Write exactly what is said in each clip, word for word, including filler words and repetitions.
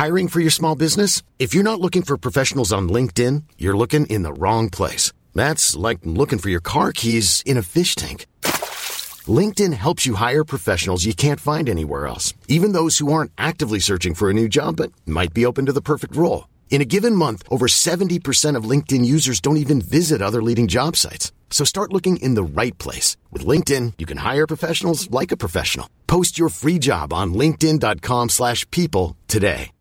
Hiring for your small business? If you're not looking for professionals on LinkedIn, you're looking in the wrong place. That's like looking for your car keys in a fish tank. LinkedIn helps you hire professionals you can't find anywhere else, even those who aren't actively searching for a new job but might be open to the perfect role. In a given month, over seventy percent of LinkedIn users don't even visit other leading job sites. So start looking in the right place. With LinkedIn, you can hire professionals like a professional. Post your free job on linkedin.com slash people today.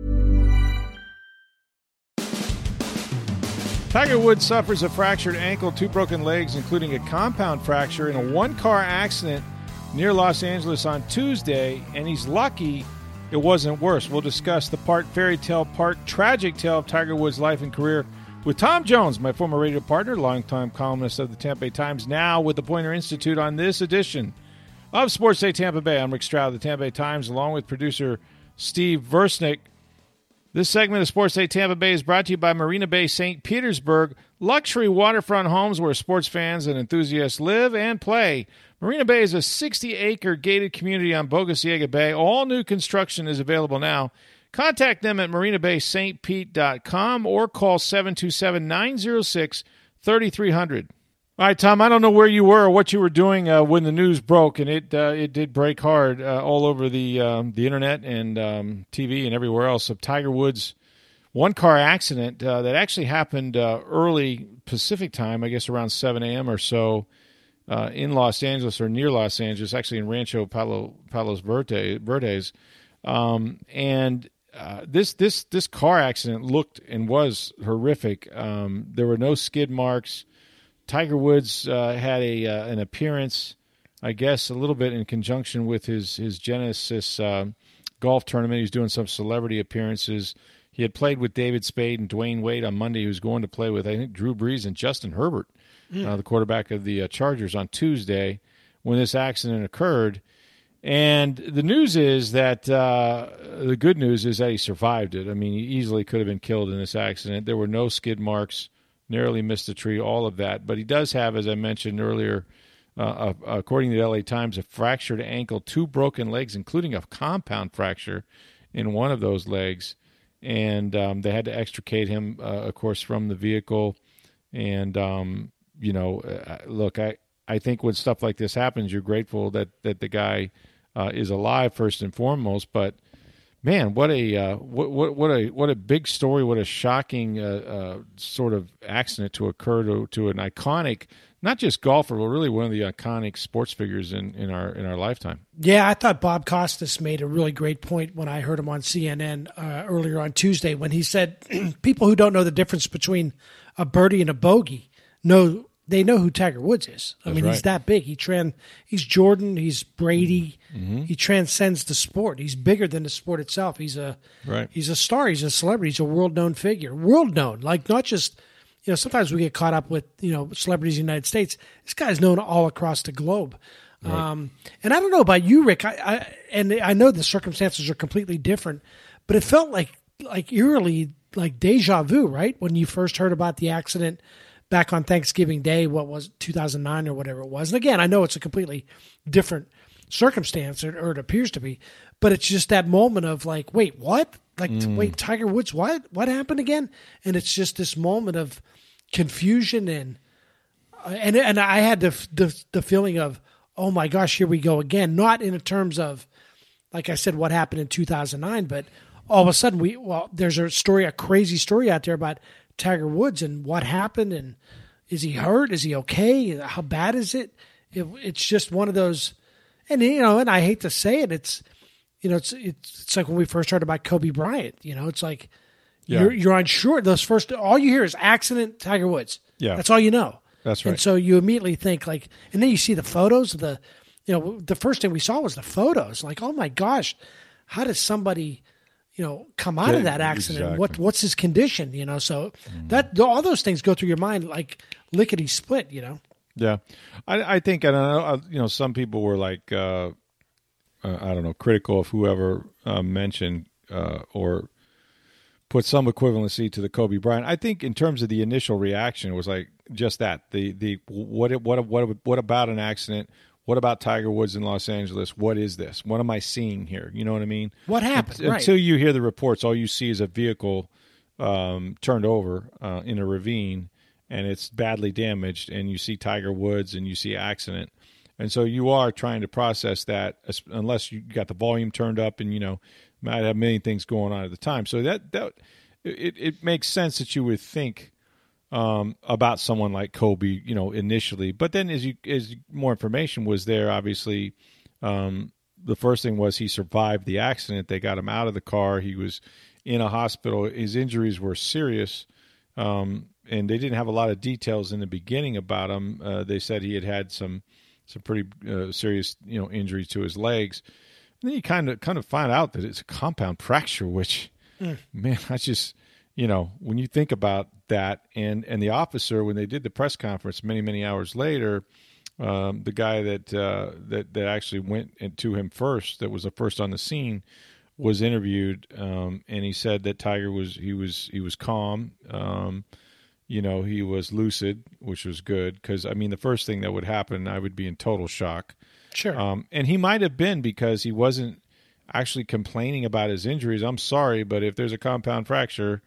Tiger Woods suffers a fractured ankle, two broken legs, including a compound fracture in a one-car accident near Los Angeles on Tuesday, and he's lucky it wasn't worse. We'll discuss the part fairy tale, part tragic tale of Tiger Woods' life and career with Tom Jones, my former radio partner, longtime columnist of the Tampa Bay Times, now with the Poynter Institute on this edition of Sports Day Tampa Bay. I'm Rick Stroud of the Tampa Bay Times, along with producer Steve Versnick. This segment of Sports Day Tampa Bay is brought to you by Marina Bay Saint Petersburg, luxury waterfront homes where sports fans and enthusiasts live and play. Marina Bay is a sixty-acre gated community on Bogosiega Bay. All new construction is available now. Contact them at marina bay st pete dot com or call seven two seven, nine zero six, three three zero zero. All right, Tom, I don't know where you were or what you were doing uh, when the news broke, and it uh, it did break hard uh, all over the um, the internet and um, T V and everywhere else of Tiger Woods' one-car accident uh, that actually happened uh, early Pacific time, I guess around seven a.m. or so, uh, in Los Angeles or near Los Angeles, actually in Rancho Palo, Palos Verde, Verdes. Um, and uh, this this this car accident looked and was horrific. Um, there were no skid marks. Tiger Woods uh, had a uh, an appearance, I guess, a little bit in conjunction with his his Genesis uh, golf tournament. He was doing some celebrity appearances. He had played with David Spade and Dwayne Wade on Monday. He was going to play with, I think, Drew Brees and Justin Herbert, mm. uh, the quarterback of the uh, Chargers, on Tuesday when this accident occurred. And the news is that uh, the good news is that he survived it. I mean, he easily could have been killed in this accident. There were no skid marks. Narrowly missed a tree, all of that. But he does have, as I mentioned earlier, uh, a, according to the L A Times, a fractured ankle, two broken legs, including a compound fracture in one of those legs. And um, they had to extricate him, uh, of course, from the vehicle. And, um, you know, uh, look, I, I think when stuff like this happens, you're grateful that, that the guy uh, is alive first and foremost. But man, what a uh, what, what what a what a big story! What a shocking uh, uh, sort of accident to occur to to an iconic, not just golfer, but really one of the iconic sports figures in, in our in our lifetime. Yeah, I thought Bob Costas made a really great point when I heard him on C N N uh, earlier on Tuesday when he said people who don't know the difference between a birdie and a bogey know. They know who Tiger Woods is. I That's mean, right. he's that big. He tran, He's Jordan. He's Brady. Mm-hmm. He transcends the sport. He's bigger than the sport itself. He's a right. He's a star. He's a celebrity. He's a world-known figure. World-known. Like, not just, you know, sometimes we get caught up with, you know, celebrities in the United States. This guy's known all across the globe. Right. Um, and I don't know about you, Rick, I, I, and I know the circumstances are completely different, but it felt like, like eerily like deja vu, right? When you first heard about the accident back on Thanksgiving Day, what was it, two thousand nine or whatever it was. And again, I know it's a completely different circumstance, or, or it appears to be, but it's just that moment of like, wait, what? Like, mm. wait, Tiger Woods, what? What happened again? And it's just this moment of confusion and uh, and and I had the, the the feeling of, oh my gosh, here we go again. Not in terms of, like I said, what happened in two thousand nine, but all of a sudden we well, there's a story, a crazy story out there about Tiger Woods and what happened, and is he hurt? Is he okay? How bad is it? it? It's just one of those, and you know, and I hate to say it, it's you know, it's it's, it's like when we first heard about Kobe Bryant. You know, it's like yeah. you're you're unsure. Those first, all you hear is accident, Tiger Woods. Yeah, that's all you know. That's right. And so you immediately think like, and then you see the photos of the, you know, the first thing we saw was the photos. Like, oh my gosh, how does somebody, you know, come out yeah, of that accident? Exactly. What what's his condition? You know, so mm. that all those things go through your mind like lickety split. You know. Yeah, I, I think I don't know. You know, some people were like, uh, uh, I don't know, critical of whoever uh, mentioned uh, or put some equivalency to the Kobe Bryant. I think in terms of the initial reaction, it was like just that the the what it, what what what about an accident? What about Tiger Woods in Los Angeles? What is this? What am I seeing here? You know what I mean? What happened? Until, right. until you hear the reports, all you see is a vehicle um, turned over uh, in a ravine, and it's badly damaged, and you see Tiger Woods and you see accident. And so you are trying to process that, unless you got the volume turned up and, you know, might have many things going on at the time. So that that it, it makes sense that you would think um, about someone like Kobe, you know, initially. But then as you as more information was there, obviously, um, the first thing was he survived the accident. They got him out of the car. He was in a hospital. His injuries were serious, um, and they didn't have a lot of details in the beginning about him. Uh, they said he had had some some pretty uh, serious, you know, injuries to his legs. And then you kind of kind of find out that it's a compound fracture, which, mm. man, I just, you know, when you think about that, and, and the officer, when they did the press conference many, many hours later, um, the guy that, uh, that that actually went to him first, that was the first on the scene, was interviewed, um, and he said that Tiger was he was he was calm. Um, You know, he was lucid, which was good, because, I mean, the first thing that would happen, I would be in total shock. Sure. Um, and he might have been, because he wasn't actually complaining about his injuries. I'm sorry, but if there's a compound fracture,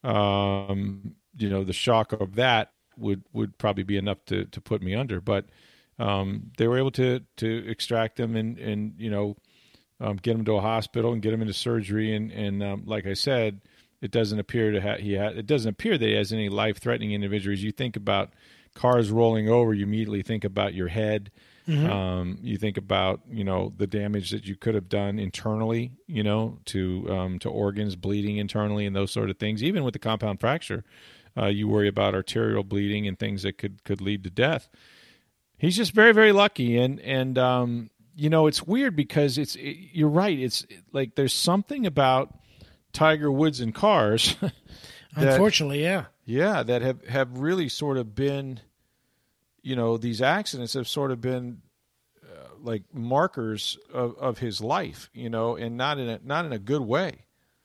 um, you know, the shock of that would, would probably be enough to, to put me under. But um, they were able to to extract him and, and you know, um, get him to a hospital and get him into surgery. And, and um, like I said, it doesn't appear to have he ha- it doesn't appear that he has any life-threatening injuries. You think about cars rolling over, you immediately think about your head. Mm-hmm. Um, you think about, you know, the damage that you could have done internally, you know, to um, to organs bleeding internally and those sort of things. Even with the compound fracture, uh, you worry about arterial bleeding and things that could could lead to death. He's just very, very lucky, and and um, you know, it's weird because it's it, you're right. It's like there's something about Tiger Woods and cars that, unfortunately, yeah. Yeah, that have, have really sort of been, you know, these accidents have sort of been uh, like markers of, of his life, you know, and not in a, not in a good way.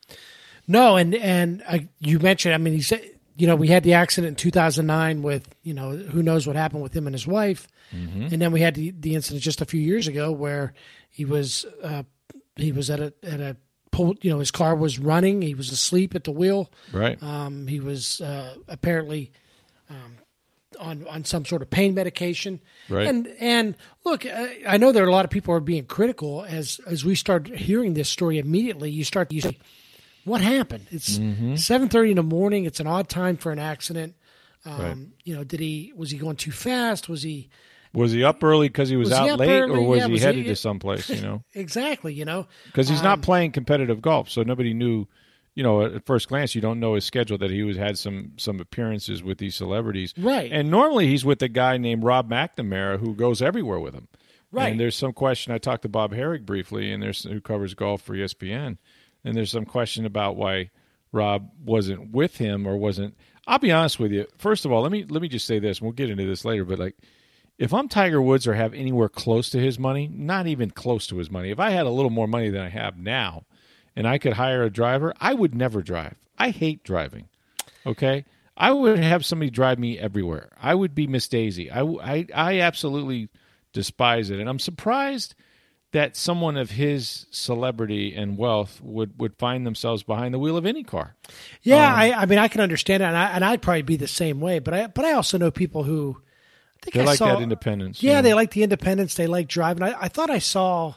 No, and, and uh, you mentioned, I mean, he said, you know, we had the accident in two thousand nine with, you know, who knows what happened with him and his wife. Mm-hmm. And then we had the, the incident just a few years ago where he was, uh, he was at a, at a, you know, his car was running. He was asleep at the wheel. Right. Um, he was uh, apparently um, on on some sort of pain medication. Right. And and look, I, I know there are a lot of people who are being critical as as we start hearing this story immediately. You start to say, what happened? It's mm-hmm. seven thirty in the morning. It's an odd time for an accident. Um, right. You know, did he was he going too fast? Was he? Was he up early because he was, was out he late, early? or was yeah, he was headed he, to someplace, you know? Exactly, you know. Because he's um, not playing competitive golf, so nobody knew, you know, at first glance, you don't know his schedule, that he was had some some appearances with these celebrities. Right. And normally he's with a guy named Rob McNamara who goes everywhere with him. Right. And there's some question, I talked to Bob Herrig briefly, and there's who covers golf for E S P N, and there's some question about why Rob wasn't with him or wasn't. I'll be honest with you. First of all, let me let me just say this, and we'll get into this later, but like, if I'm Tiger Woods or have anywhere close to his money, not even close to his money, if I had a little more money than I have now and I could hire a driver, I would never drive. I hate driving, okay? I would have somebody drive me everywhere. I would be Miss Daisy. I, I, I absolutely despise it, and I'm surprised that someone of his celebrity and wealth would, would find themselves behind the wheel of any car. Yeah, um, I, I mean, I can understand that, and, I, and I'd probably be the same way, but I, but I also know people who – I think they I like saw, that independence. Yeah, yeah, they like the independence. They like driving. I, I thought I saw,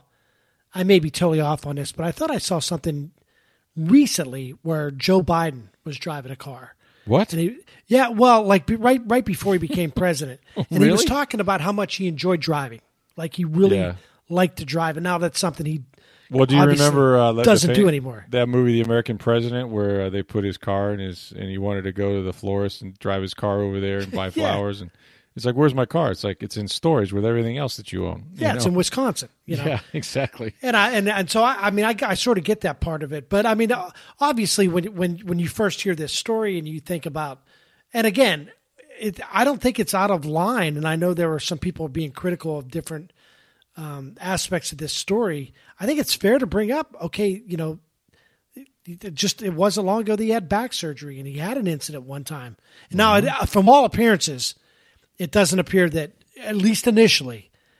I may be totally off on this, but I thought I saw something recently where Joe Biden was driving a car. What? And he, yeah, well, like right right before he became president. And Really? he was talking about how much he enjoyed driving. Like he really Yeah. liked to drive. And now that's something he Well, do you obviously remember uh, the doesn't fam- do anymore. That movie, The American President, where uh, they put his car in his, and he wanted to go to the florist and drive his car over there and buy Yeah. flowers, and it's like, where's my car? It's like it's in storage with everything else that you own. you Yeah, it's know? in Wisconsin. You know? Yeah, exactly. And I and and so I, I mean I, I sort of get that part of it, but I mean obviously when when when you first hear this story and you think about, and again, it, I don't think it's out of line, and I know there were some people being critical of different um, aspects of this story. I think it's fair to bring up. Okay, you know, it just it wasn't long ago that he had back surgery and he had an incident one time. And now, mm-hmm. it, from all appearances, it doesn't appear that, at least initially,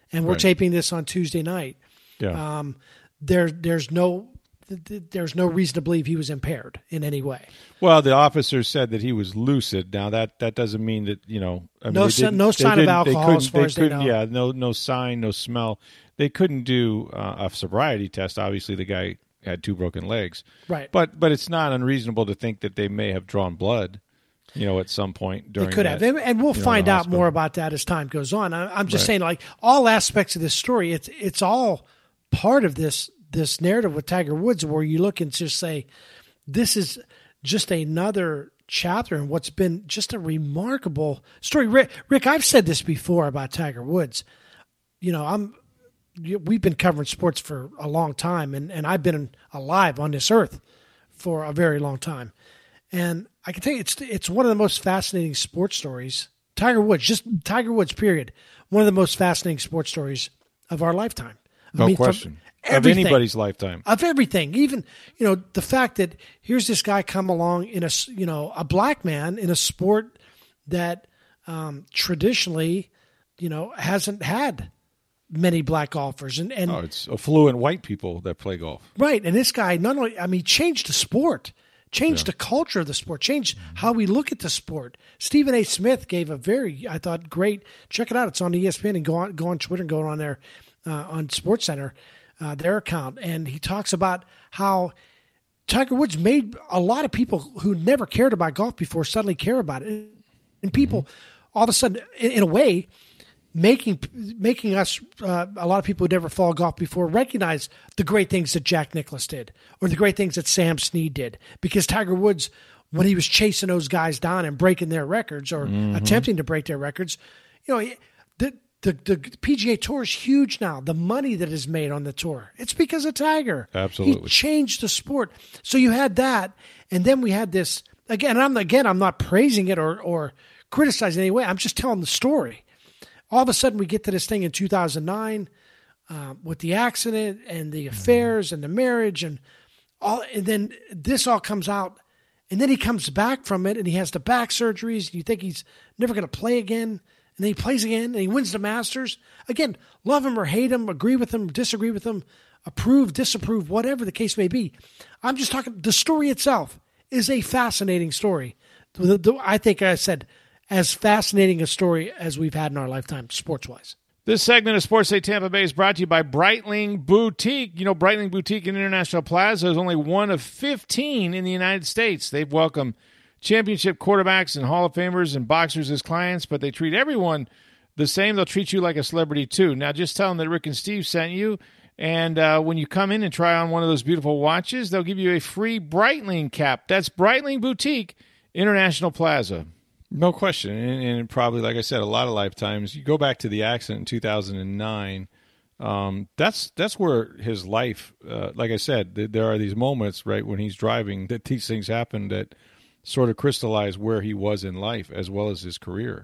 and we're Right. taping this on Tuesday night. Yeah. Um, there, there's no, there's no reason to believe he was impaired in any way. Well, the officer said that he was lucid. Now that, that doesn't mean that, you know, I mean, No they si- didn't- no they sign of didn't- alcohol couldn't- as far as they couldn't- know. Yeah, no, no sign, no smell. They couldn't do uh, a sobriety test. Obviously, the guy had two broken legs. Right. But but it's not unreasonable to think that they may have drawn blood, you know, at some point during. They could that, have, and, and we'll you know, find the out hospital. more about that as time goes on. I, I'm just Right. saying, like all aspects of this story, it's it's all part of this this narrative with Tiger Woods, where you look and just say, this is just another chapter in what's been just a remarkable story. Rick, Rick, I've said this before about Tiger Woods. You know, I'm we've been covering sports for a long time, and, and I've been alive on this earth for a very long time. And I can tell you, it's it's one of the most fascinating sports stories. Tiger Woods, just Tiger Woods, period. One of the most fascinating sports stories of our lifetime. No I mean, from question. Of everything. anybody's lifetime. Of everything, even you know the fact that here's this guy come along in a you know a black man in a sport that um, traditionally you know hasn't had many black golfers, and and Oh, it's affluent white people that play golf. right, and this guy not only I mean changed the sport, changed the culture of the sport, changed how we look at the sport. Stephen A. Smith gave a very I thought great. Check it out, it's on E S P N, and go on go on Twitter and go on there uh, on SportsCenter. Uh, their account, and he talks about how Tiger Woods made a lot of people who never cared about golf before suddenly care about it, and people all of a sudden, in, in a way, making making us uh, a lot of people who never followed golf before recognize the great things that Jack Nicklaus did or the great things that Sam Snead did, because Tiger Woods, when he was chasing those guys down and breaking their records or Mm-hmm. attempting to break their records, you know. The, The, the P G A Tour is huge now. The money that is made on the tour, it's because of Tiger. Absolutely. He changed the sport. So you had that, and then we had this again. And I'm again, I'm not praising it or or criticizing in any way. I'm just telling the story. All of a sudden, we get to this thing in two thousand nine uh, with the accident and the affairs and the marriage and all, and then this all comes out, and then he comes back from it, and he has the back surgeries. And you think he's never going to play again. And then he plays again, and he wins the Masters. Again, love him or hate him, agree with him, disagree with him, approve, disapprove, whatever the case may be. I'm just talking, the story itself is a fascinating story. The- the- I think I said as fascinating a story as we've had in our lifetime, sports-wise. This segment of Sports Day Tampa Bay is brought to you by Breitling Boutique. You know, Breitling Boutique in International Plaza is only one of fifteen in the United States. They've welcomed championship quarterbacks and Hall of Famers and boxers as clients, but they treat everyone the same. They'll treat you like a celebrity, too. Now, just tell them that Rick and Steve sent you, and uh, when you come in and try on one of those beautiful watches, they'll give you a free Breitling cap. That's Breitling Boutique, International Plaza. No question, and, and probably, like I said, a lot of lifetimes. You go back to the accident in two thousand nine, um, that's that's where his life, uh, like I said, th- there are these moments, right, when he's driving, that these things happen that sort of crystallize where he was in life as well as his career.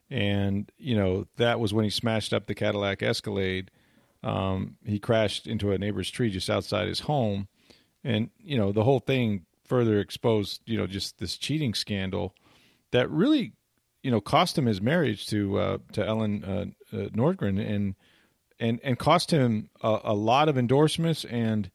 And, you know, that was when he smashed up the Cadillac Escalade. Um, he crashed into a neighbor's tree just outside his home. And, you know, the whole thing further exposed, you know, just this cheating scandal that really, you know, cost him his marriage to uh, to Ellen uh, uh, Nordgren and and and cost him a, a lot of endorsements. And,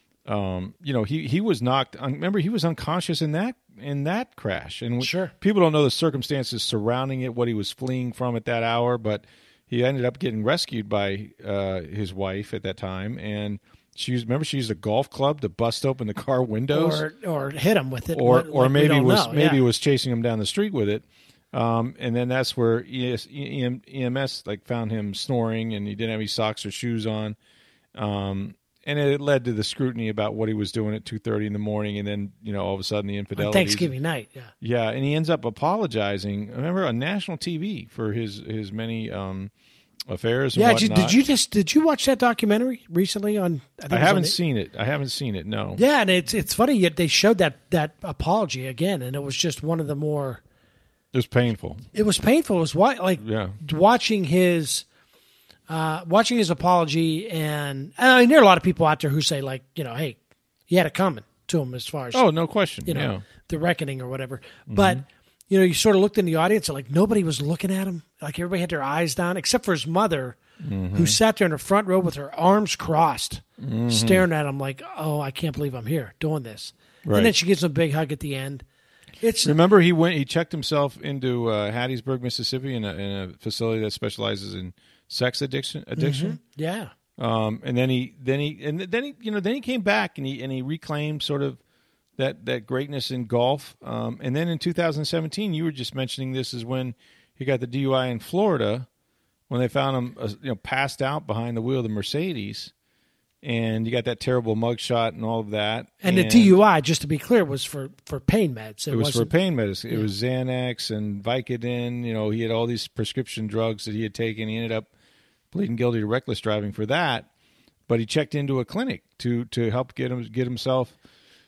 um, you know, he, he was knocked, un- remember, he was unconscious in that in that crash. And Sure. people don't know the circumstances surrounding it, what he was fleeing from at that hour, but he ended up getting rescued by uh, his wife at that time. And she used, remember, she used a golf club to bust open the car windows, Or or hit him with it. or like or we maybe don't was know. maybe Yeah. was chasing him down the street with it. Um, and then that's where E S, E M, E M S like found him snoring, and he didn't have any socks or shoes on. Um, and it led to the scrutiny about what he was doing at two thirty in the morning, and then, you know, all of a sudden the On infidelity. Thanksgiving night, yeah. Yeah, and he ends up apologizing. Remember, on national T V for his his many um, affairs. And Yeah, did you, whatnot. did you just did you watch that documentary recently on? think I it was on haven't the- seen it. I haven't seen it. No. Yeah, and it's it's funny yet they showed that that apology again, and it was just one of the more. It was painful. It was painful. It was why like Yeah. watching his, uh, watching his apology, and, and I mean there are a lot of people out there who say like you know hey, he had it coming to him as far as Oh, no question. you know Yeah. the reckoning or whatever, but you know, you sort of looked in the audience and like nobody was looking at him. Like everybody had their eyes down, except for his mother, mm-hmm. who sat there in the front row with her arms crossed, mm-hmm. staring at him like, oh, I can't believe I'm here doing this. Right. And then she gives him a big hug at the end. It's Remember, he went. He checked himself into uh, Hattiesburg, Mississippi, in a, in a facility that specializes in sex addiction. Addiction. Mm-hmm. Yeah. Um, and then he, then he, and then he, you know, then he came back and he and he reclaimed sort of that that greatness in golf. Um, and then in two thousand seventeen, you were just mentioning this is when he got the D U I in Florida, when they found him, uh, you know, passed out behind the wheel of the Mercedes. And you got that terrible mugshot and all of that. And, and the D U I, just to be clear, was for, for pain meds. It, it was for pain medicine. Yeah. It was Xanax and Vicodin. You know, he had all these prescription drugs that he had taken. He ended up pleading guilty to reckless driving for that. But he checked into a clinic to to help get him get himself,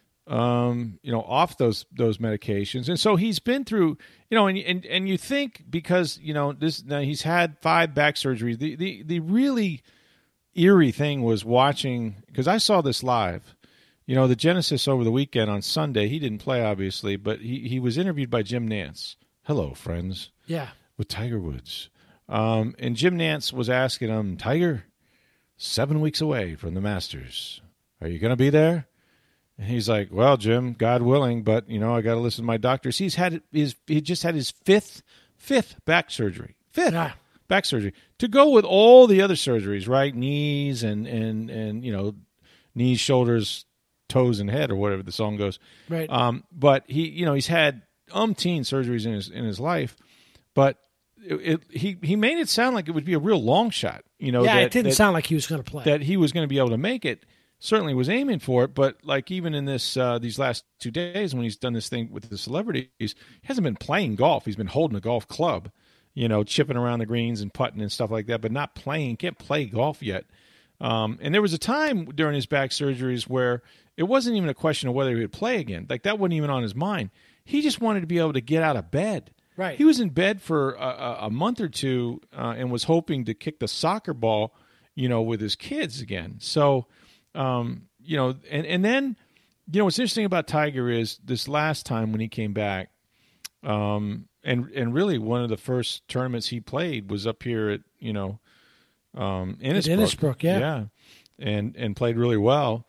um, you know, off those those medications. And so he's been through, you know, and and and you think because you know this, now he's had five back surgeries. The the the really eerie thing was watching, because I saw this live, you know, the Genesis over the weekend on Sunday. He didn't play, obviously, but he, he was interviewed by Jim Nantz. Hello, friends. Yeah. With Tiger Woods. Um, and Jim Nantz was asking him, Tiger, seven weeks away from the Masters. Are you going to be there? And he's like, well, Jim, God willing, but, you know, I got to listen to my doctors. He's had his, he just had his fifth, fifth back surgery. Fifth. Yeah. Back surgery to go with all the other surgeries, right? Knees and, and, and, you know, knees, shoulders, toes, and head, or whatever the song goes. Right. Um, but he, you know, he's had umpteen surgeries in his, in his life, but it, it, he, he made it sound like it would be a real long shot, you know. Yeah. That, it didn't that, sound like he was going to play. That he was going to be able to make it. Certainly was aiming for it, but like even in this, uh, these last two days when he's done this thing with the celebrities, he hasn't been playing golf. He's been holding a golf club, you know, chipping around the greens and putting and stuff like that, but not playing, can't play golf yet. Um, and there was a time during his back surgeries where it wasn't even a question of whether he would play again. Like that wasn't even on his mind. He just wanted to be able to get out of bed. Right. He was in bed for a, a month or two uh, and was hoping to kick the soccer ball, you know, with his kids again. So, um, you know, and, and then, you know, what's interesting about Tiger is this last time when he came back, um, And and really, one of the first tournaments he played was up here at, you know, um, Innisbrook. At Innisbrook, yeah. Yeah, and, and played really well.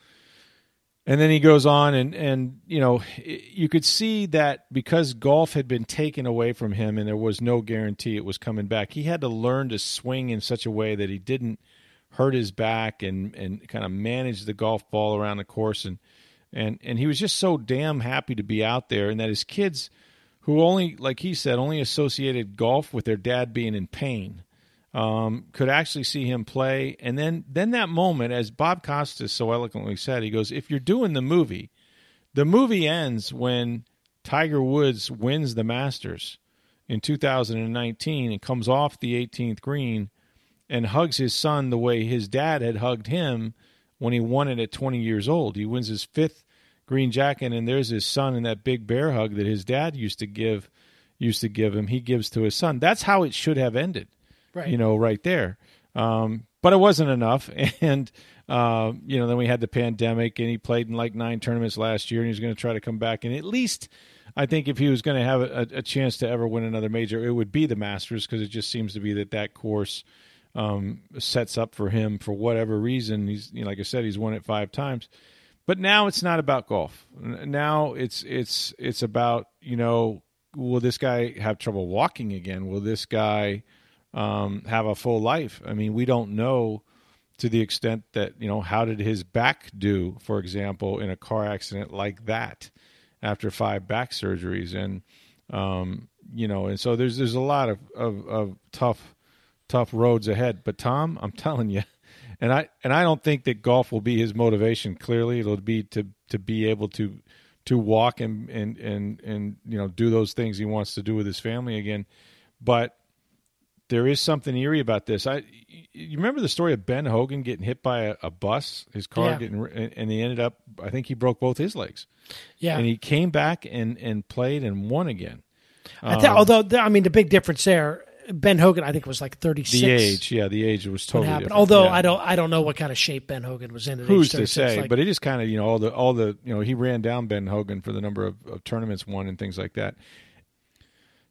And then he goes on, and, and, you know, you could see that because golf had been taken away from him and there was no guarantee it was coming back, he had to learn to swing in such a way that he didn't hurt his back and, and kind of manage the golf ball around the course. And, and, and he was just so damn happy to be out there, and that his kids, who only, like he said, only associated golf with their dad being in pain, um, could actually see him play. And then, then that moment, as Bob Costas so eloquently said, he goes, if you're doing the movie, the movie ends when Tiger Woods wins the Masters in two thousand nineteen and comes off the eighteenth green and hugs his son the way his dad had hugged him when he won it at twenty years old. He wins his fifth green jacket, and there's his son in that big bear hug that his dad used to give used to give him. He gives to his son. That's how it should have ended, right? You know, right there. Um, but it wasn't enough, and uh, you know, then we had the pandemic, and he played in like nine tournaments last year, and he's going to try to come back. And at least, I think, if he was going to have a, a chance to ever win another major, it would be the Masters, because it just seems to be that that course um, sets up for him for whatever reason. He's, you know, like I said, he's won it five times. But now it's not about golf. Now it's it's it's about, you know, will this guy have trouble walking again? Will this guy um, have a full life? I mean, we don't know to the extent that, you know, how did his back do, for example, in a car accident like that after five back surgeries? And, um, you know, and so there's there's a lot of, of, of tough, tough roads ahead. But, Tom, I'm telling you, And I and I don't think that golf will be his motivation. Clearly, it'll be to, to be able to to walk and, and and and you know do those things he wants to do with his family again. But there is something eerie about this. I you remember the story of Ben Hogan getting hit by a, a bus, his car yeah. getting, and he ended up. I think he broke both his legs. Yeah, and he came back and, and played and won again. I th- um, although I mean the big difference there. Ben Hogan, I think, was like thirty-six. The age, yeah, the age was totally different. Although yeah. I don't, I don't know what kind of shape Ben Hogan was in. At Who's age to say? like, but it is kind of, you know, all the, all the, you know, he ran down Ben Hogan for the number of, of tournaments won and things like that.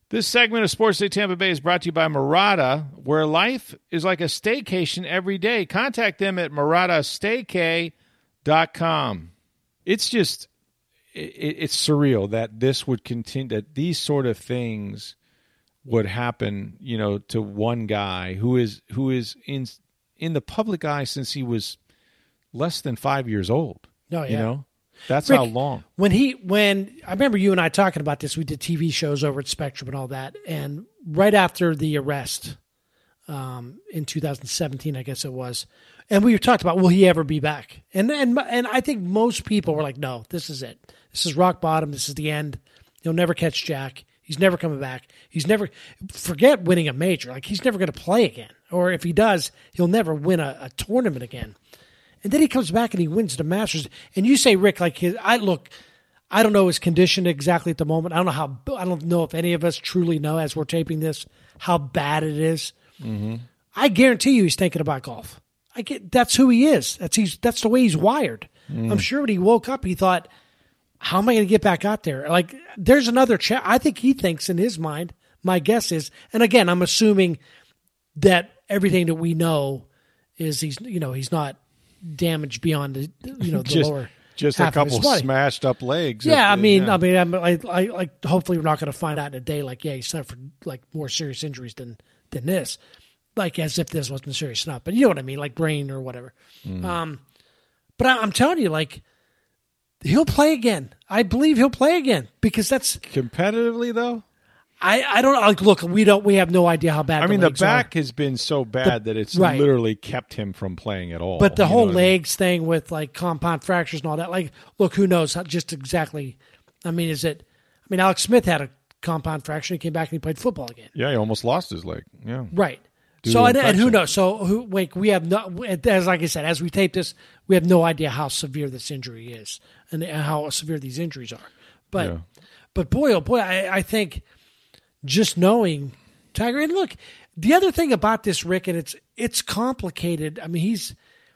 This segment of Sports Day Tampa Bay is brought to you by Murata, where life is like a staycation every day. Contact them at murata staycay dot com. It's just, it, it's surreal that this would continue, that these sort of things would happen, you know, to one guy who is who is in in the public eye since he was less than five years old. Oh, yeah. You know? That's Rick, how long. When he, when I remember you and I talking about this, we did T V shows over at Spectrum and all that. And right after the arrest um, in two thousand seventeen, I guess it was, and we talked about, will he ever be back? And, and, and I think most people were like, no, this is it. This is rock bottom. This is the end. He'll never catch Jack. He's never coming back. He's never, forget winning a major. Like, he's never going to play again. Or if he does, he'll never win a, a tournament again. And then he comes back and he wins the Masters. And you say, Rick, like his, I look, I don't know his condition exactly at the moment. I don't know how, I don't know if any of us truly know as we're taping this how bad it is. Mm-hmm. I guarantee you he's thinking about golf. I get that's who he is. That's he's that's the way he's wired. Mm. I'm sure when he woke up, he thought, "How am I going to get back out there?" Like, there's another chat. I think he thinks in his mind. My guess is, and again, I'm assuming that everything that we know is he's you know he's not damaged beyond the you know the just, lower just half a couple of his body. smashed up legs. Yeah, at, I mean, yeah. I mean, I'm, I, I like. Hopefully, we're not going to find out in a day like, yeah, he suffered like more serious injuries than than this, like as if this wasn't serious enough. But you know what I mean, like brain or whatever. Mm. Um, but I, I'm telling you, like, he'll play again. I believe he'll play again because that's competitively though. I, I don't like. Look, we don't. We have no idea how bad. I the mean, the legs back are. has been so bad The- that it's right. literally kept him from playing at all. But the You whole know what I mean? legs thing with like compound fractures and all that, like, look, who knows how, just exactly. I mean, is it? I mean, Alex Smith had a compound fracture. He came back and he played football again. Yeah, he almost lost his leg. Yeah, Right. Due So to and, and who infection. knows? So who? Wait, we have no. As like I said, as we tape this, we have no idea how severe this injury is and how severe these injuries are. But, Yeah. but boy, oh boy, I, I think just knowing Tiger. And look, the other thing about this, Rick, and it's it's complicated. I mean, he's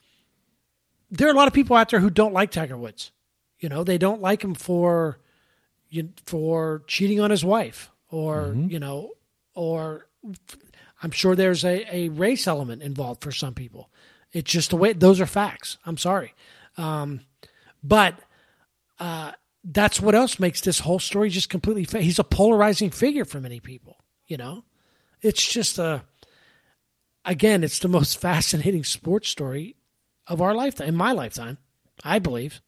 there are a lot of people out there who don't like Tiger Woods. You know, they don't like him for you for cheating on his wife, or Mm-hmm. you know, or. I'm sure there's a, a race element involved for some people. It's just the way, those are facts. I'm sorry. Um, but uh, that's what else makes this whole story just completely, fa- he's a polarizing figure for many people, you know? It's just a, again, it's the most fascinating sports story of our lifetime, in my lifetime, I believe.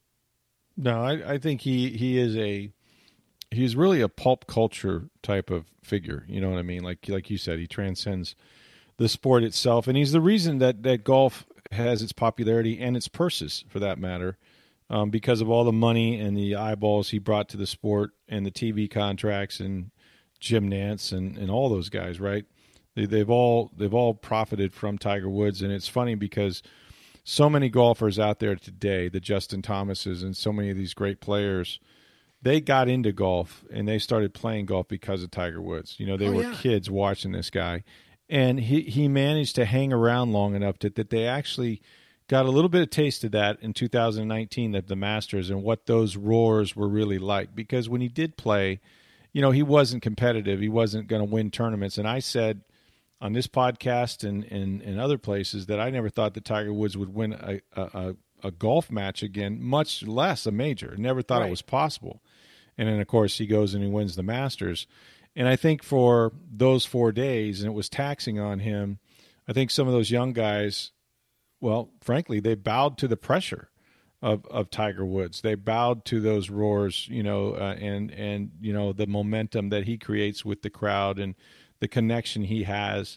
No, I, I think he, he is a he's really a pulp culture type of figure. You know what I mean? Like like you said, he transcends the sport itself, and he's the reason that, that golf has its popularity and its purses, for that matter, um, because of all the money and the eyeballs he brought to the sport and the T V contracts and Jim Nantz and, and all those guys. Right? They, they've all they've all profited from Tiger Woods, and it's funny because so many golfers out there today, the Justin Thomases and so many of these great players, they got into golf and they started playing golf because of Tiger Woods. You know, they Oh, were yeah. kids watching this guy, and he, he managed to hang around long enough that, that they actually got a little bit of taste of that in two thousand nineteen at the Masters and what those roars were really like. Because when he did play, you know, he wasn't competitive. He wasn't going to win tournaments. And I said on this podcast and, and, and other places that I never thought that Tiger Woods would win a, a, a golf match again, much less a major. Never thought Right. it was possible. And then, of course, he goes and he wins the Masters. And I think for those four days, and it was taxing on him, I think some of those young guys, well, frankly, they bowed to the pressure of, of Tiger Woods. They bowed to those roars, you know, uh, and, and, you know, the momentum that he creates with the crowd and the connection he has.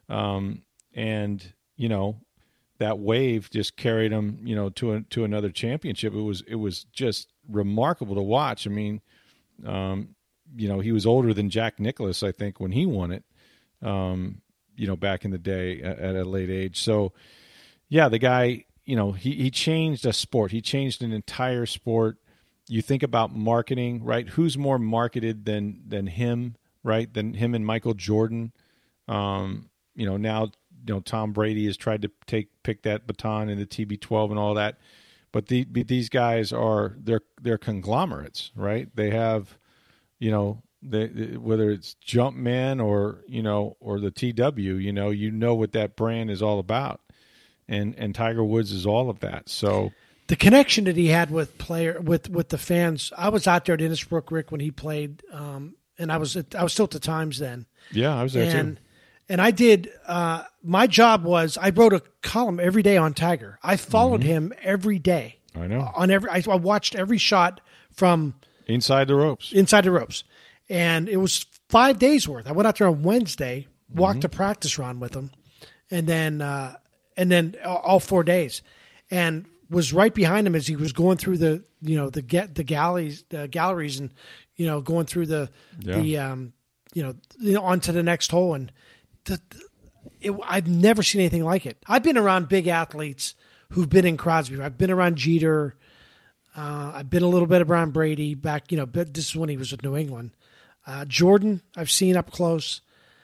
Um, and, you know, that wave just carried him, you know, to a, to another championship. It was it was just remarkable to watch. I mean, um, you know, he was older than Jack Nicklaus, I think, when he won it, um, you know, back in the day at, at a late age. So, yeah, the guy, you know, he, he changed a sport. He changed an entire sport. You think about marketing, right? Who's more marketed than than him, right? Than him and Michael Jordan. Um, you know, now, you know, Tom Brady has tried to take pick that baton in the T B twelve and all that. But the, these guys are they're they're conglomerates, right? They have, you know, the, the, whether it's Jumpman or you know or the T W, you know, you know what that brand is all about, and and Tiger Woods is all of that. So the connection that he had with player with with the fans. I was out there at Innisbrook, Rick, when he played, um, and I was at, I was still at the Times then. Yeah, I was there and, too. And I did. Uh, my job was I wrote a column every day on Tiger. I followed mm-hmm. him every day. I know. On every, I, I watched every shot from inside the ropes. Inside the ropes, and it was five days worth. I went out there on Wednesday, walked mm-hmm. a practice round with him, and then uh, and then all four days, and was right behind him as he was going through the you know the get the galleries the galleries and you know going through the yeah. the um, you know you know onto the next hole and. The, it, I've never seen anything like it. I've been around big athletes who've been in crowds before. I've been around Jeter. Uh, I've been a little bit around Brady back, you know, but this is when he was with New England. Uh, Jordan, I've seen up close.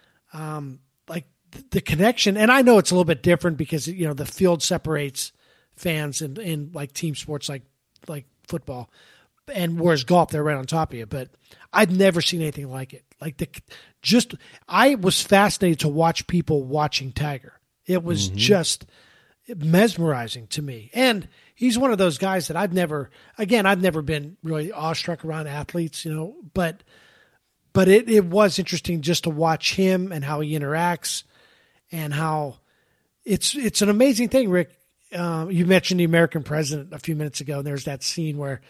Um, like the, the connection, and I know it's a little bit different because, you know, the field separates fans in, in like team sports like like football. And whereas golf, they're right on top of you. But I've never seen anything like it. Like the just, I was fascinated to watch people watching Tiger. It was mm-hmm. just mesmerizing to me. And he's one of those guys that I've never, again, I've never been really awestruck around athletes, you know, but, but it, it was interesting just to watch him and how he interacts and how it's, it's an amazing thing, Rick. Uh, you mentioned the American president a few minutes ago, and there's that scene where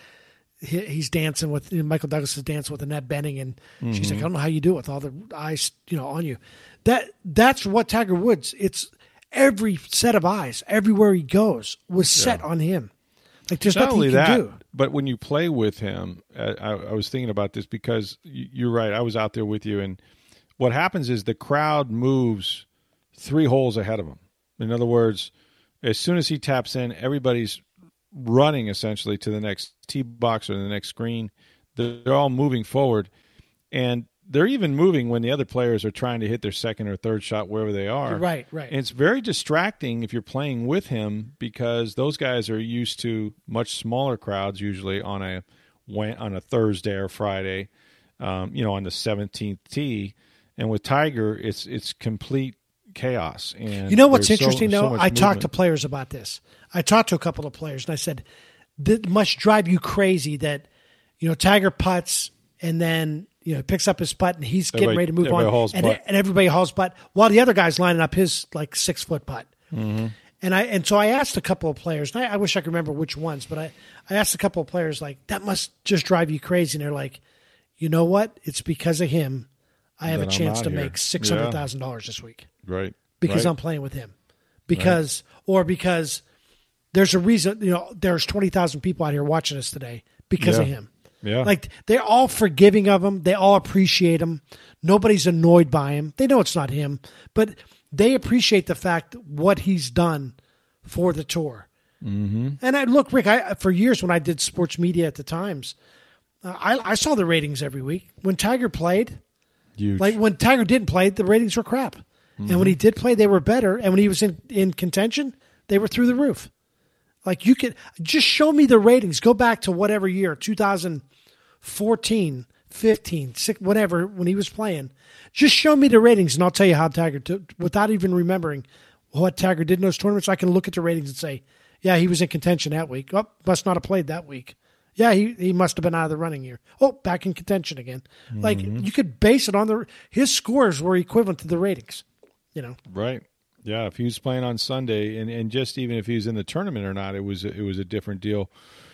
he's dancing with Michael Douglas is dancing with Annette Bening, and mm-hmm. she's like, I don't know how you do it with all the eyes, you know, on you. That that's what Tiger Woods. It's every set of eyes everywhere he goes was set yeah. on him. Like there's Not nothing only you can that, do. But when you play with him, I, I was thinking about this because you're right. I was out there with you, and what happens is the crowd moves three holes ahead of him. In other words, as soon as he taps in, everybody's running essentially to the next tee box or the next screen. They're all moving forward, and they're even moving when the other players are trying to hit their second or third shot wherever they are. Right, right. And it's very distracting if you're playing with him because those guys are used to much smaller crowds usually on a on a Thursday or Friday, um, you know, on the seventeenth tee. And with Tiger, it's it's complete chaos. And you know what's interesting, so, though? so I movement. talked to players about this. I talked to a couple of players, and I said, "This must drive you crazy that, you know, Tiger putts and then, you know, picks up his putt and he's getting everybody, ready to move on, and, and everybody hauls putt while the other guy's lining up his like six foot putt." Mm-hmm. And I and so I asked a couple of players, and I, I wish I could remember which ones, but I, I asked a couple of players like, "That must just drive you crazy," and they're like, "You know what? It's because of him. I have then a chance to here. make six hundred thousand dollars this week." Right. Because right. I'm playing with him. Because, right. or because there's a reason, you know, there's twenty thousand people out here watching us today because yeah. of him. Yeah. Like, they're all forgiving of him. They all appreciate him. Nobody's annoyed by him. They know it's not him, but they appreciate the fact what he's done for the tour. Mm-hmm. And I look, Rick, I, for years when I did sports media at the Times, uh, I, I saw the ratings every week. When Tiger played, Huge. Like when Tiger didn't play, the ratings were crap. Mm-hmm. And when he did play, they were better. And when he was in, in contention, they were through the roof. Like you could just show me the ratings. Go back to whatever year, two thousand fourteen, fifteen, six, whatever, when he was playing. Just show me the ratings, and I'll tell you how Tiger, did, without even remembering what Tiger did in those tournaments, I can look at the ratings and say, yeah, he was in contention that week. Oh, must not have played that week. Yeah, he, he must have been out of the running here. Oh, back in contention again. Mm-hmm. Like you could base it on the his scores were equivalent to the ratings. You know, right? Yeah, if he was playing on Sunday, and, and just even if he was in the tournament or not, it was it was a different deal.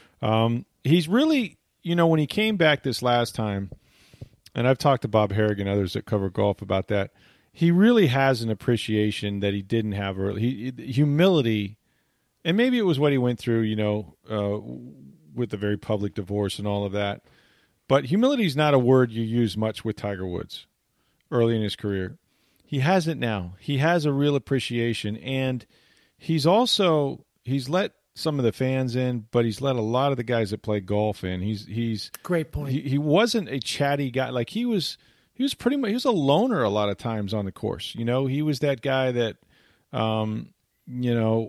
Um, he's really, you know, when he came back this last time, and I've talked to Bob Harrigan and others that cover golf about that. He really has an appreciation that he didn't have early. He, humility, and maybe it was what he went through, you know, uh, with the very public divorce and all of that. But humility is not a word you use much with Tiger Woods early in his career. He has it now. He has a real appreciation, and he's also he's let some of the fans in, but he's let a lot of the guys that play golf in. He's he's great point. He, he wasn't a chatty guy. Like he was he was pretty much he was a loner a lot of times on the course. You know, he was that guy that um, you know,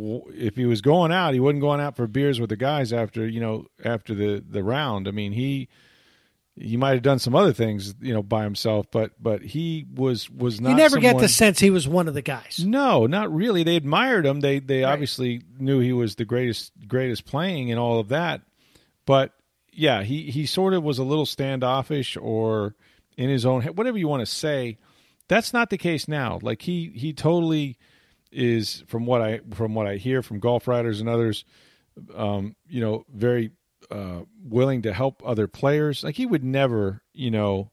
if he was going out, he wasn't going out for beers with the guys after, you know, after the, the round. I mean, he he might have done some other things, you know, by himself, but but he was was not. You never someone, get the sense he was one of the guys. No, not really. They admired him. They they right. obviously knew he was the greatest greatest playing and all of that. But yeah, he he sort of was a little standoffish or in his own head, whatever you want to say. That's not the case now. Like he he totally is, from what I from what I hear from golf writers and others, um, you know, very. Uh, willing to help other players. Like he would never, you know,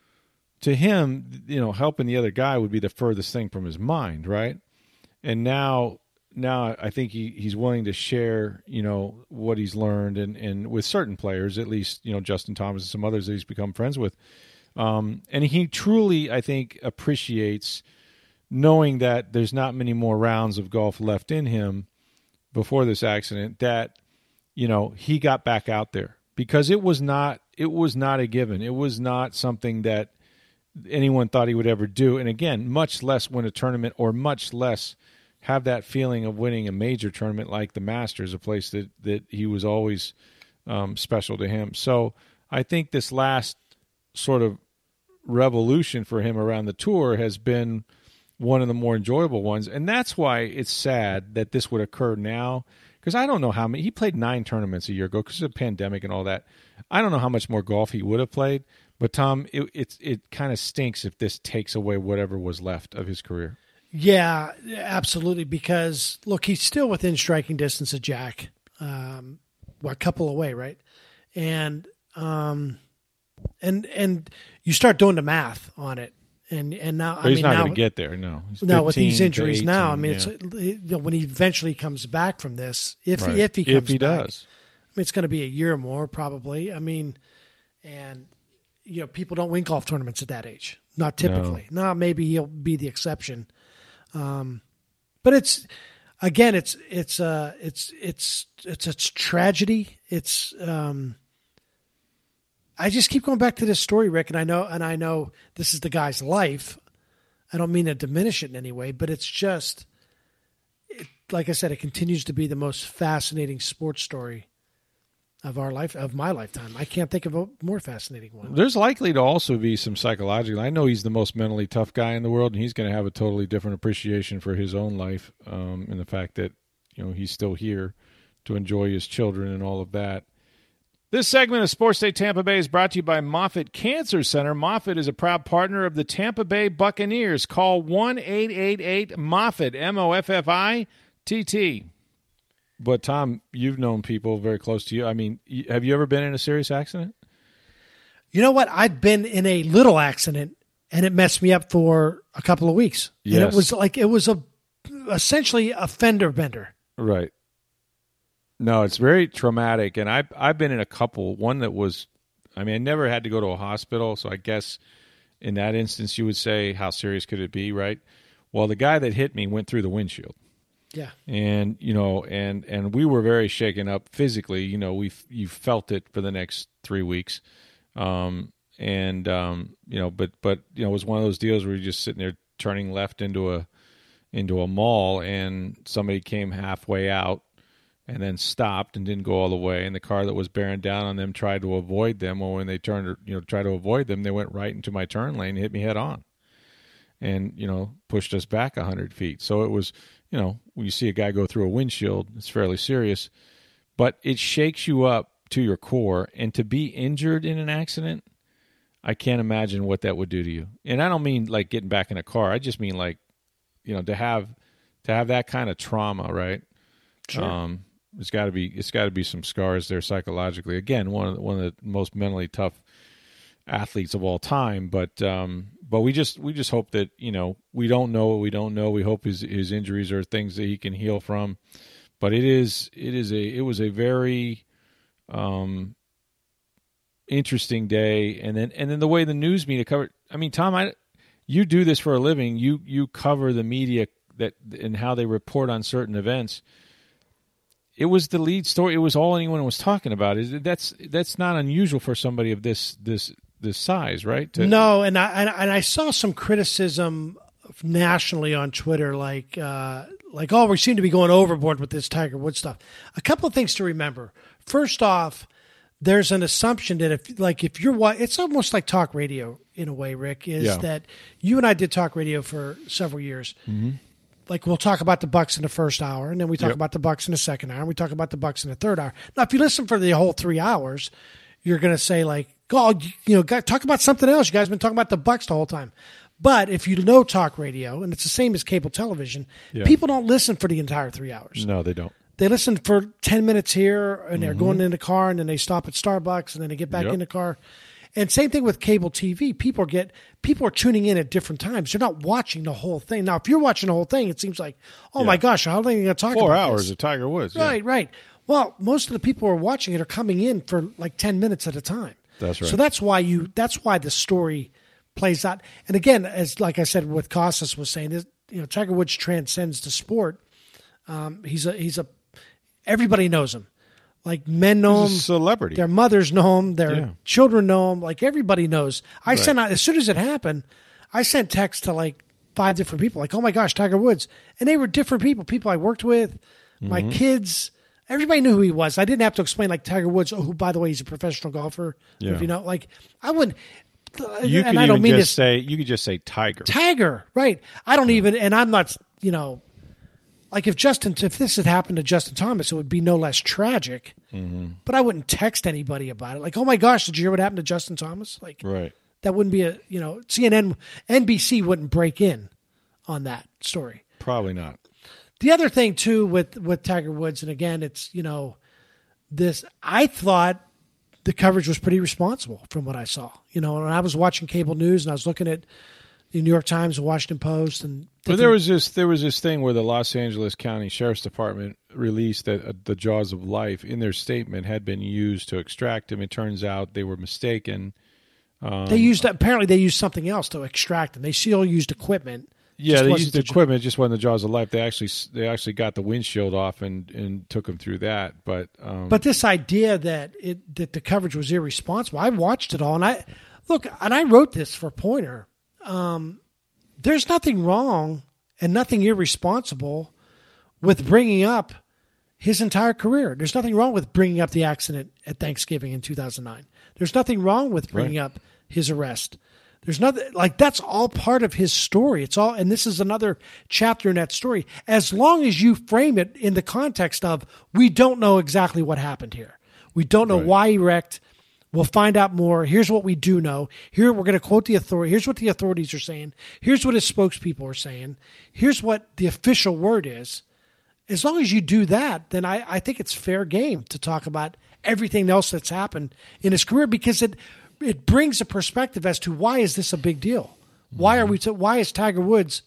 to him, you know, helping the other guy would be the furthest thing from his mind, right? And now, now I think he, he's willing to share, you know, what he's learned and, and with certain players, at least, you know, Justin Thomas and some others that he's become friends with. Um, and he truly, I think, appreciates knowing that there's not many more rounds of golf left in him before this accident, that you know, he got back out there because it was not it was not a given. It was not something that anyone thought he would ever do. And again, much less win a tournament or much less have that feeling of winning a major tournament like the Masters, a place that, that he was always um, special to him. So I think this last sort of revolution for him around the tour has been one of the more enjoyable ones. And that's why it's sad that this would occur now. Because I don't know how many – he played nine tournaments a year ago because of the pandemic and all that. I don't know how much more golf he would have played. But, Tom, it it, it kind of stinks if this takes away whatever was left of his career. Yeah, absolutely. Because, look, he's still within striking distance of Jack. Um, well, a couple away, right? And um, and and you start doing the math on it. And and now but I he's mean not now going to get there. No, he's now with these injuries eighteen, now, I mean, yeah. it's you know, when he eventually comes back from this, if right. he, if he comes if he back, does, I mean, it's going to be a year more probably. I mean, and you know, people don't win golf tournaments at that age, not typically. No, no maybe he'll be the exception. Um, but it's again, it's it's uh, it's it's it's a tragedy. It's um. I just keep going back to this story, Rick, and I know, and I know this is the guy's life. I don't mean to diminish it in any way, but it's just, it, like I said, it continues to be the most fascinating sports story of our life, of my lifetime. I can't think of a more fascinating one. There's likely to also be some psychological. I know he's the most mentally tough guy in the world, and he's going to have a totally different appreciation for his own life, um, and the fact that you know he's still here to enjoy his children and all of that. This segment of Sports Day Tampa Bay is brought to you by Moffitt Cancer Center. Moffitt is a proud partner of the Tampa Bay Buccaneers. Call one eight eight eight Moffitt, M O F F I T T. But, Tom, you've known people very close to you. I mean, have you ever been in a serious accident? You know what? I'd been in a little accident, and it messed me up for a couple of weeks. Yes. And it was like, it was a essentially a fender bender. Right. No, it's very traumatic, and I've, I've been in a couple. One that was, I mean, I never had to go to a hospital, so I guess in that instance you would say, how serious could it be, right? Well, the guy that hit me went through the windshield. Yeah. And, you know, and, and we were very shaken up physically. You know, we you felt it for the next three weeks. Um, and, um, you know, but, but, you know, it was one of those deals where you're just sitting there turning left into a into a mall, and somebody came halfway out and then stopped and didn't go all the way, and the car that was bearing down on them tried to avoid them. Well, when they turned, you know, try to avoid them, they went right into my turn lane and hit me head on, and, you know, pushed us back a hundred feet. So it was, you know, when you see a guy go through a windshield, it's fairly serious, but it shakes you up to your core. And to be injured in an accident, I can't imagine what that would do to you. And I don't mean like getting back in a car. I just mean like, you know, to have to have that kind of trauma, right? Sure. Um, it's got to be it's got to be some scars there psychologically. Again, one of the, one of the most mentally tough athletes of all time. But um, but we just we just hope that, you know, we don't know what we don't know. We hope his his injuries are things that he can heal from. But it is it is a it was a very um, interesting day, and then and then the way the news media covered. I mean, Tom, I you do this for a living. You you cover the media that and how they report on certain events. It was the lead story. It was all anyone was talking about. Is that's that's not unusual for somebody of this this this size, right? To, no, and I and, and I saw some criticism nationally on Twitter, like uh, like oh, we seem to be going overboard with this Tiger Woods stuff. A couple of things to remember. First off, there's an assumption that if, like, if you're what, it's almost like talk radio in a way, Rick, is Yeah. that you and I did talk radio for several years. Mm-hmm. Like, we'll talk about the Bucks in the first hour, and then we talk Yep. about the Bucks in the second hour, and we talk about the Bucks in the third hour. Now, if you listen for the whole three hours, you're going to say, like, "Oh, you know, guys, talk about something else. You guys have been talking about the Bucks the whole time." But if you know talk radio, and it's the same as cable television, Yeah. people don't listen for the entire three hours. No, they don't. They listen for ten minutes here, and they're going in the car, and then they stop at Starbucks, and then they get back Yep. in the car. And same thing with cable T V. People get people are tuning in at different times. They're not watching the whole thing. Now, if you're watching the whole thing, it seems like, oh Yeah. my gosh, how are they going to talk Four about hours this? of Tiger Woods. yeah. Right, right. Well, most of the people who are watching it are coming in for like ten minutes at a time. That's right. So that's why you. That's why the story plays out. And again, as like I said, what Costas was saying is, you know, Tiger Woods transcends the sport. Um, he's a he's a everybody knows him. Like, men know He's him, a celebrity. their mothers know him, their Yeah. children know him. Like, everybody knows. I Right. sent out as soon as it happened. I sent texts to like five different people. Like, oh my gosh, Tiger Woods, and they were different people. People I worked with, my Mm-hmm. kids. Everybody knew who he was. I didn't have to explain, like, Tiger Woods, oh, who, by the way, he's a professional golfer. Yeah. If you know, like, I wouldn't. You and could I even don't mean just this. say you could just say Tiger. Tiger, right? I don't even, and I'm not, you know, like if Justin, if this had happened to Justin Thomas, it would be no less tragic. Mm-hmm. But I wouldn't text anybody about it. Like, oh my gosh, did you hear what happened to Justin Thomas? Like, Right. that wouldn't be a, you know, C N N, N B C wouldn't break in on that story. Probably not. The other thing too with with Tiger Woods, and again, it's, you know, this. I thought the coverage was pretty responsible from what I saw. You know, when I was watching cable news and I was looking at the New York Times, the Washington Post, and But there was this there was this thing where the Los Angeles County Sheriff's Department released that uh, the jaws of life in their statement had been used to extract him. It turns out they were mistaken. they used apparently they used something else to extract them. They still used equipment. Yeah, Just they wasn't used the the j- equipment. It just wasn't the jaws of life. They actually they actually got the windshield off and, and took him through that. But um, But this idea that it that the coverage was irresponsible, I watched it all, and I look, and I wrote this for Pointer. Um, there's nothing wrong and nothing irresponsible with bringing up his entire career. There's nothing wrong with bringing up the accident at Thanksgiving in two thousand nine. There's nothing wrong with bringing Right. up his arrest. There's nothing like that's all part of his story. It's all, and this is another chapter in that story. As long as you frame it in the context of, we don't know exactly what happened here. We don't know Right. why he wrecked. We'll find out more. Here's what we do know. Here, we're going to quote the authority. Here's what the authorities are saying. Here's what his spokespeople are saying. Here's what the official word is. As long as you do that, then I, I think it's fair game to talk about everything else that's happened in his career, because it it brings a perspective as to why is this a big deal? Why are we? T- why is Tiger Woods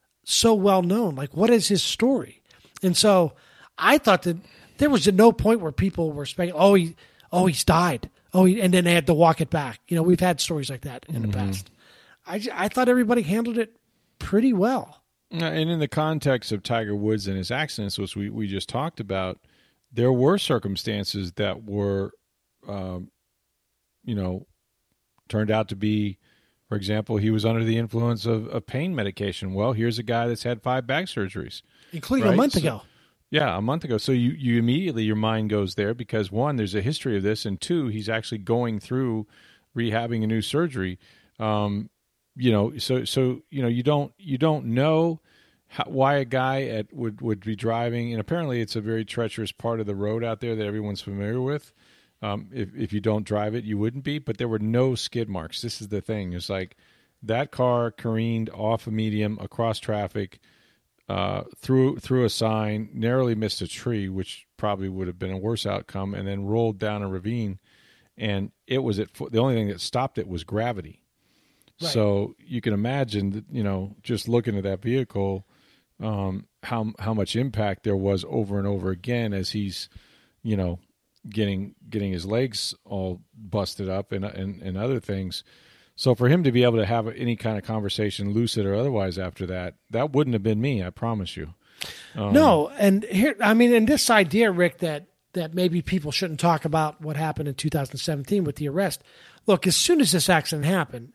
so well known? Like, what is his story? And so I thought that there was at no point where people were speculating, oh, he, oh, he's died. Oh, he, and then they had to walk it back. You know, we've had stories like that in the past. I, j- I thought everybody handled it pretty well. and in the context of Tiger Woods and his accidents, which we, we just talked about, there were circumstances that were, um, you know, turned out to be, for example, he was under the influence of, of pain medication. Well, here's a guy that's had five back surgeries. Including a Right, month so- ago. Yeah, a month ago. So you, you immediately, your mind goes there because, one, there's a history of this, and two, he's actually going through rehabbing a new surgery. Um, you know, so so you know, you don't you don't know how, why a guy at would would be driving, and apparently it's a very treacherous part of the road out there that everyone's familiar with. Um, if if you don't drive it, you wouldn't be. But there were no skid marks. This is the thing. It's like that car careened off a medium across traffic. Uh, through through a sign, narrowly missed a tree, which probably would have been a worse outcome, and then rolled down a ravine. And it was at the only thing that stopped it was gravity. Right. So you can imagine, that, you know, just looking at that vehicle, um, how how much impact there was over and over again as he's, you know, getting getting his legs all busted up and and, and other things. So for him to be able to have any kind of conversation, lucid or otherwise, after that, that wouldn't have been me, I promise you. Um, No, and here, I mean, and this idea, Rick, that that maybe people shouldn't talk about what happened in two thousand seventeen with the arrest. Look, as soon as this accident happened,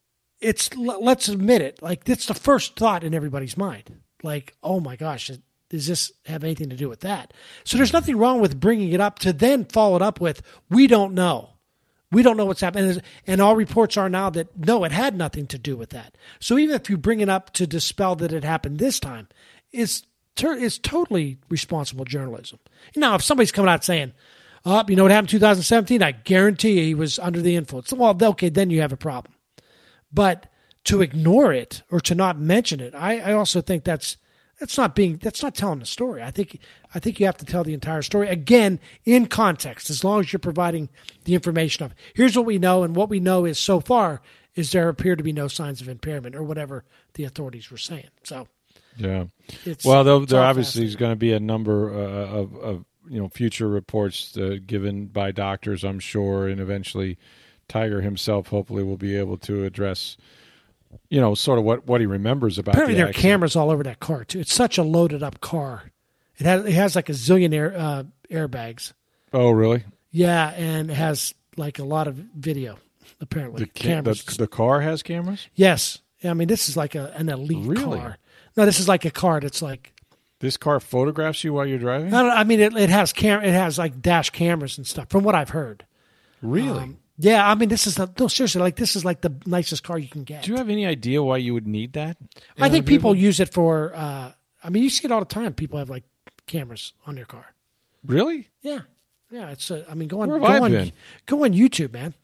it's let's admit it, like it's the first thought in everybody's mind. Like, oh my gosh, Does this have anything to do with that? So there's nothing wrong with bringing it up to then follow it up with, we don't know. We don't know what's happening. And all reports are now that, no, it had nothing to do with that. So even if you bring it up to dispel that it happened this time, it's, it's totally responsible journalism. Now, if somebody's coming out saying, oh, you know what happened in two thousand seventeen? I guarantee you he was under the influence. Well, okay, then you have a problem. But to ignore it or to not mention it, I, I also think that's that's not being that's not telling the story. I think I think you have to tell the entire story again in context. As long as you're providing the information of here's what we know, and what we know is so far is there appear to be no signs of impairment or whatever the authorities were saying. So yeah, it's, well, there, it's there obviously is going to be a number uh, of, of you know future reports uh, given by doctors, I'm sure, and eventually Tiger himself hopefully will be able to address, you know, sort of what, what he remembers about. Apparently, the there are accident. cameras all over that car too. It's such a loaded up car. It has it has like a zillion air, uh, airbags. Oh, really? Yeah, and it has like a lot of video. Apparently, The, ca- cameras. the, the car has cameras? Yes, I mean this is like a, an elite Really? car. No, this is like a car that's like. This car photographs you while you're driving? I, don't, I mean, it, it has cam. It has like dash cameras and stuff. From what I've heard. Really? Um, yeah, I mean, this is not, no seriously. Like this is like the nicest car you can get. Do you have any idea why you would need that? I think Yeah, people really? use it for. Uh, I mean, you see it all the time. People have like cameras on their car. Really? Yeah, yeah. It's. Uh, I mean, go on. Where Go have I on. been? Go on YouTube, man.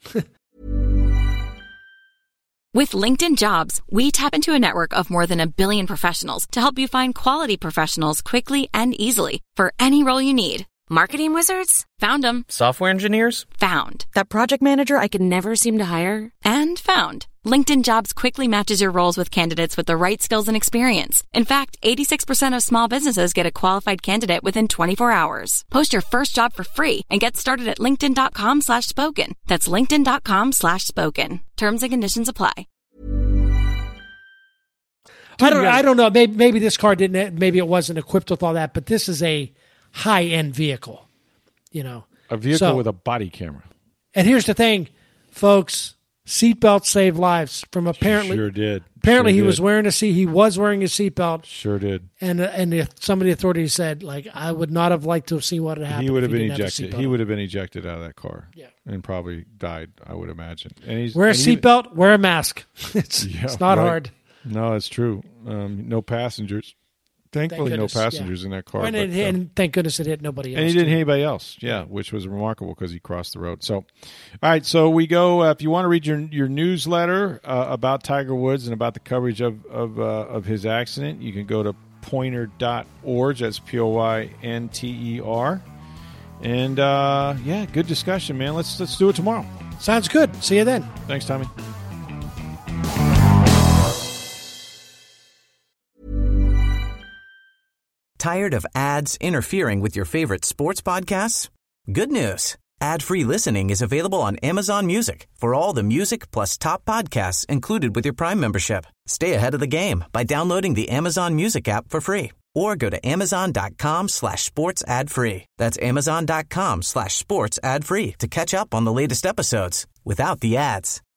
With LinkedIn Jobs, we tap into a network of more than a billion professionals to help you find quality professionals quickly and easily for any role you need. Marketing wizards? Found them. Software engineers? Found. That project manager I could never seem to hire? And found. LinkedIn Jobs quickly matches your roles with candidates with the right skills and experience. In fact, eighty-six percent of small businesses get a qualified candidate within twenty-four hours. Post your first job for free and get started at linkedin.com slash spoken. That's linkedin.com slash spoken. Terms and conditions apply. I don't. I don't know. Maybe, maybe this car didn't. Maybe it wasn't equipped with all that. But this is a high end vehicle. You know, A vehicle So- with a body camera. and here's the thing, folks. Seatbelts save lives. From apparently, Sure did. apparently Sure he did. was wearing a seat. He was wearing a seatbelt, Sure did. and uh, and the, some of the authorities said, like, I would not have liked to have seen what had happened. He would if have been didn't have a ejected. seatbelt He on. would have been ejected out of that car. Yeah. And probably died, I would imagine. And he's Wear a and he- seatbelt. Wear a mask. It's Yeah, it's not right. hard. No, it's true. Um, no passengers. Thank Thankfully, no goodness, passengers yeah. in that car. And, but, it, uh, and thank goodness it hit nobody else. and he didn't too. hit anybody else. Yeah, which was remarkable because he crossed the road. So, all right. So we go. Uh, if you want to read your your newsletter uh, about Tiger Woods and about the coverage of of, uh, of his accident, you can go to pointer dot org. That's P O Y N T E R. And uh, yeah, good discussion, man. Let's let's do it tomorrow. Sounds good. See you then. Thanks, Tommy. Tired of ads interfering with your favorite sports podcasts? Good news. Ad-free listening is available on Amazon Music for all the music plus top podcasts included with your Prime membership. Stay ahead of the game by downloading the Amazon Music app for free or go to amazon.com slash sports ad free. That's amazon.com slash sports ad free to catch up on the latest episodes without the ads.